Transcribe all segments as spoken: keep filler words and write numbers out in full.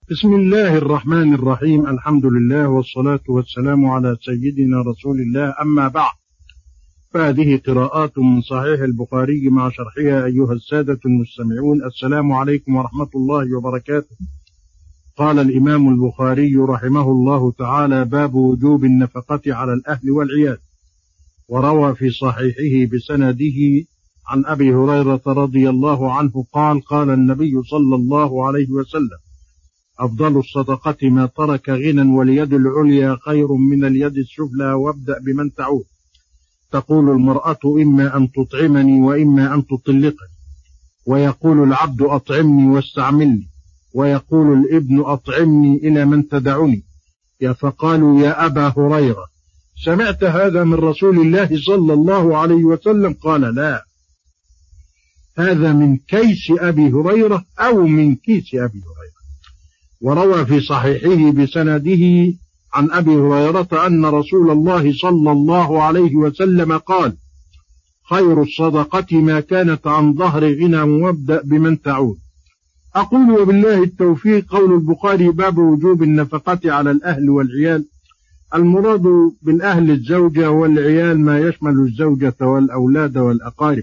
بسم الله الرحمن الرحيم. الحمد لله والصلاة والسلام على سيدنا رسول الله، أما بعد، فهذه قراءات من صحيح البخاري مع شرحها. أيها السادة المستمعون، السلام عليكم ورحمة الله وبركاته. قال الإمام البخاري رحمه الله تعالى: باب وجوب النفقة على الأهل والعيال. وروى في صحيحه بسنده عن أبي هريرة رضي الله عنه قال: قال النبي صلى الله عليه وسلم: أفضل الصدقة ما ترك غنى، واليد العليا خير من اليد السفلى، وابدأ بمن تعود. تقول المرأة: إما أن تطعمني وإما أن تطلقني، ويقول العبد: أطعمني واستعملني، ويقول الابن: أطعمني إلى من تدعني. فقالوا: يا أبا هريرة، سمعت هذا من رسول الله صلى الله عليه وسلم؟ قال: لا، هذا من كيس أبي هريرة أو من كيس أبي هريرة. وروى في صحيحه بسنده عن أبي هريرة أن رسول الله صلى الله عليه وسلم قال: خير الصدقة ما كانت عن ظهر غنى، وابدأ بمن تعود. أقول وبالله التوفيق. قول البخاري: باب وجوب النفقة على الأهل والعيال. المراد بالأهل الزوجة، والعيال ما يشمل الزوجة والأولاد والأقارب،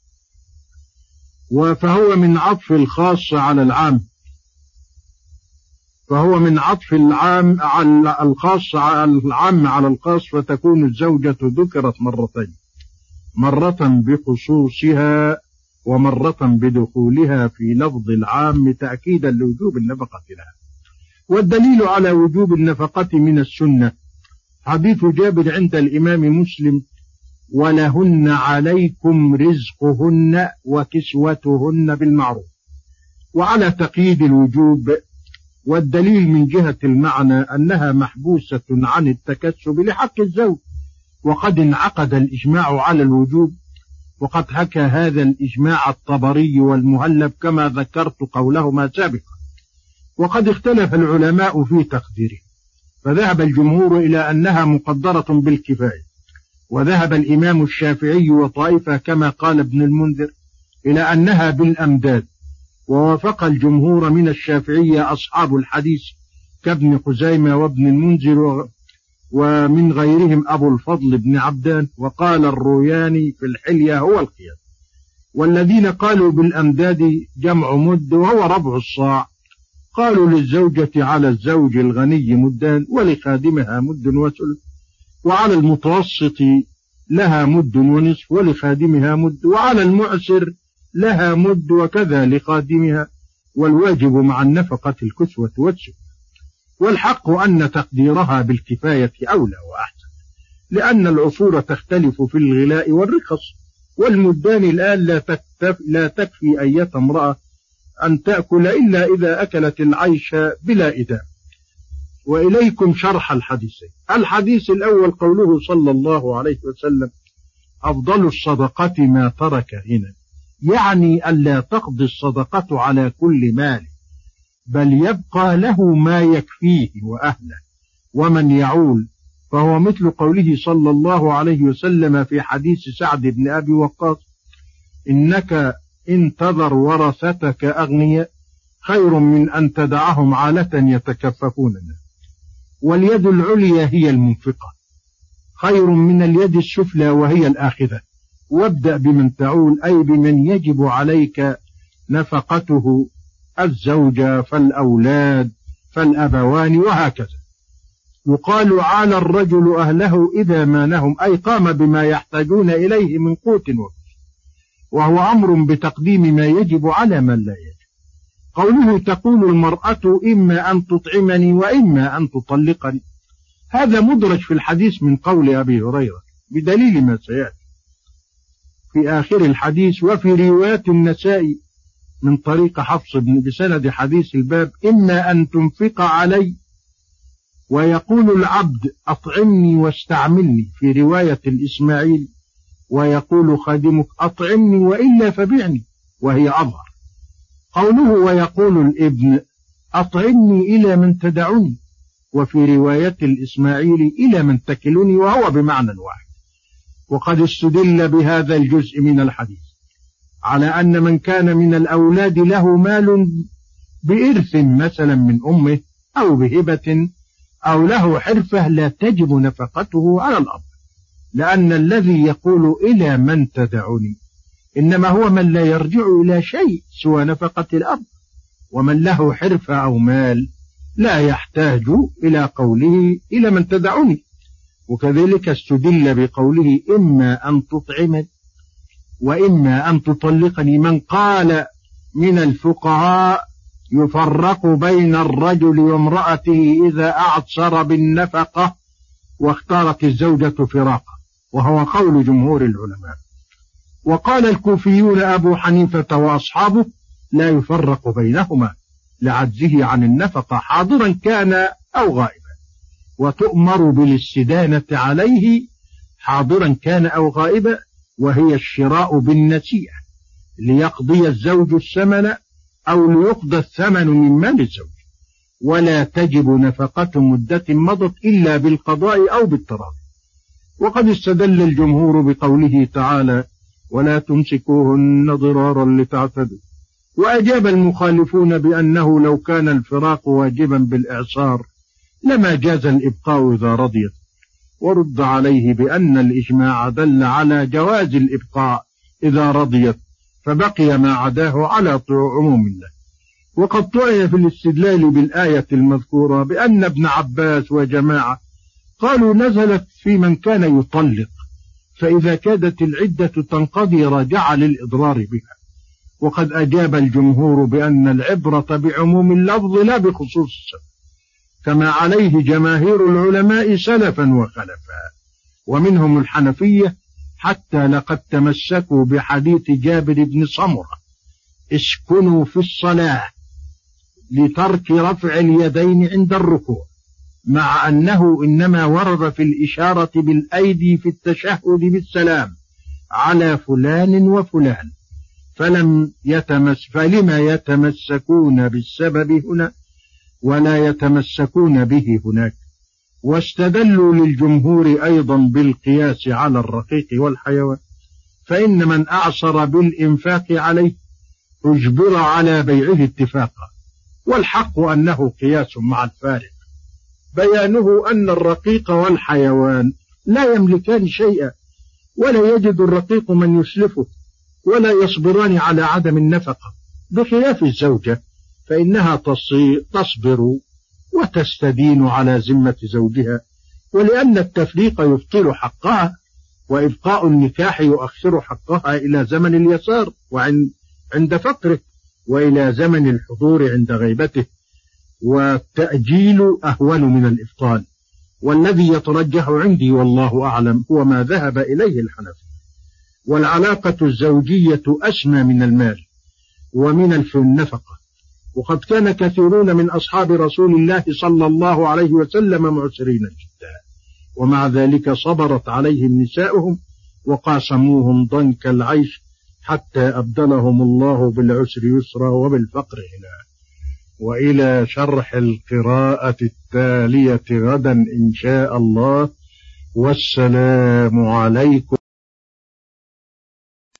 فهو من عطف الخاص على العام فهو من عطف العام على الخاص على العام على الخاص، فتكون الزوجة ذكرت مرتين، مرة بخصوصها ومرة بدخولها في لفظ العام تأكيدا لوجوب النفقة لها. والدليل على وجوب النفقة من السنة حديث جابر عند الإمام مسلم: ولهن عليكم رزقهن وكسوتهن بالمعروف، وعلى تقييد الوجوب. والدليل من جهة المعنى أنها محبوسة عن التكسب لحق الزوج، وقد انعقد الإجماع على الوجوب، وقد حكى هذا الإجماع الطبري والمهلب كما ذكرت قولهما سابقا. وقد اختلف العلماء في تقديره، فذهب الجمهور إلى أنها مقدرة بالكفاية، وذهب الإمام الشافعي وطائفة كما قال ابن المنذر إلى أنها بالأمداد. ووافق الجمهور من الشافعية أصحاب الحديث كابن خزيمة وابن المنذر ومن غيرهم أبو الفضل بن عبدان، وقال الروياني في الحلية هو القياس. والذين قالوا بالأمداد جمع مد وهو ربع الصاع، قالوا للزوجة على الزوج الغني مدان، ولخادمها مد وثلث، وعلى المتوسط لها مد ونصف ولخادمها مد، وعلى المعسر لها مد وكذا لخادمها، والواجب مع النفقة الكسوة والسفل. والحق أن تقديرها بالكفاية أولى وأحسن، لأن العصور تختلف في الغلاء والرخص، والمدان الآن لا, لا تكفي أية امرأة أن تأكل إلا إذا أكلت العيش بلا إدام. وإليكم شرح الحديثين. الحديث الأول قوله صلى الله عليه وسلم: أفضل الصدقة ما ترك غنى، يعني ألا تقضي الصدقة على كل مال، بل يبقى له ما يكفيه وأهله ومن يعول. فهو مثل قوله صلى الله عليه وسلم في حديث سعد بن أبي وقاص: إنك إن تذر ورثتك أغنياء خير من أن تدعهم عالة يتكففون الناس. واليد العليا هي المنفقة خير من اليد السفلى وهي الآخذة. وابدأ بمن تعول، أي بمن يجب عليك نفقته، الزوجة فالأولاد فالأبوان وهكذا. يقال: عال الرجل أهله إذا مانهم، أي قام بما يحتاجون إليه من قوت وكسوة، وهو أمر بتقديم ما يجب على من لا يجب. قوله: تقول المرأة: إما أن تطعمني وإما أن تطلقني، هذا مدرج في الحديث من قول أبي هريرة بدليل ما سيأتي في آخر الحديث. وفي رواية النسائي من طريق حفص بن بسند حديث الباب: إما أن تنفق علي، ويقول العبد: أطعمني واستعملني، في رواية الإسماعيل: ويقول خادمك: أطعمني وإلا فبعني، وهي أظهر. قوله: ويقول الابن: أطعمني إلى من تدعني، وفي رواية الإسماعيل: إلى من تكلني، وهو بمعنى واحد. وقد استدل بهذا الجزء من الحديث على أن من كان من الأولاد له مال بإرث مثلا من أمه أو بهبة أو له حرفة لا تجب نفقته على الأب، لأن الذي يقول إلى من تدعني إنما هو من لا يرجع إلى شيء سوى نفقة الأب، ومن له حرفة أو مال لا يحتاج إلى قوله إلى من تدعني. وكذلك استدل بقوله إما أن تطعمني وإما أن تطلقني من قال من الفقهاء يفرق بين الرجل وامرأته إذا أعصر بالنفقة واختارت الزوجة فراقه، وهو قول جمهور العلماء. وقال الكوفيون أبو حنيفة وأصحابه لا يفرق بينهما لعجزه عن النفقة حاضرا كان أو غائبا، وتؤمر بالاستدانة عليه حاضرا كان أو غائبا، وهي الشراء بالنسيئة ليقضي الزوج الثمن أو ليقضى الثمن من مال الزوج، ولا تجب نفقة مدة مضت إلا بالقضاء أو بالتراضي. وقد استدل الجمهور بقوله تعالى ولا تمسكوهن ضرارا لتعتدوا، وأجاب المخالفون بأنه لو كان الفراق واجبا بالإعصار لما جاز الإبقاء إذا رضيت، ورد عليه بأن الإجماع دل على جواز الإبقاء إذا رضيت، فبقي ما عداه على عموم الله. وقد طعن في الاستدلال بالآية المذكورة بأن ابن عباس وجماعة قالوا نزلت في من كان يطلق، فإذا كادت العدة تنقضي رجع للإضرار بها. وقد أجاب الجمهور بأن العبرة بعموم اللفظ لا بخصوص السبب، كما عليه جماهير العلماء سلفا وخلفا، ومنهم الحنفية، حتى لقد تمسكوا بحديث جابر بن سمرة اسكنوا في الصلاة لترك رفع اليدين عند الركوع، مع أنه إنما ورد في الإشارة بالأيدي في التشهد بالسلام على فلان وفلان، فلم يتمس فلما يتمسكون بالسبب هنا ولا يتمسكون به هناك. واستدلوا للجمهور أيضا بالقياس على الرقيق والحيوان، فإن من أعصر بالإنفاق عليه اجبر على بيعه اتفاقا، والحق أنه قياس مع الفارق، بيانه أن الرقيق والحيوان لا يملكان شيئا، ولا يجد الرقيق من يسلفه، ولا يصبران على عدم النفقة، بخلاف الزوجة فإنها تصبر وتستدين على ذمة زوجها، ولأن التفريق يبطل حقها، وإبقاء النكاح يؤخر حقها إلى زمن اليسار وعند فقره، وإلى زمن الحضور عند غيبته، والتأجيل أهون من الإبطال. والذي يترجح عندي والله أعلم هو ما ذهب إليه الحنفي. والعلاقة الزوجية أسمى من المال ومن النفقة، وقد كان كثيرون من أصحاب رسول الله صلى الله عليه وسلم معسرين جدا، ومع ذلك صبرت عليهم نساؤهم وقاسموهم ضنك العيش حتى أبدلهم الله بالعسر يسرا وبالفقر غنى. وإلى شرح القراءة التالية غدا إن شاء الله، والسلام عليكم.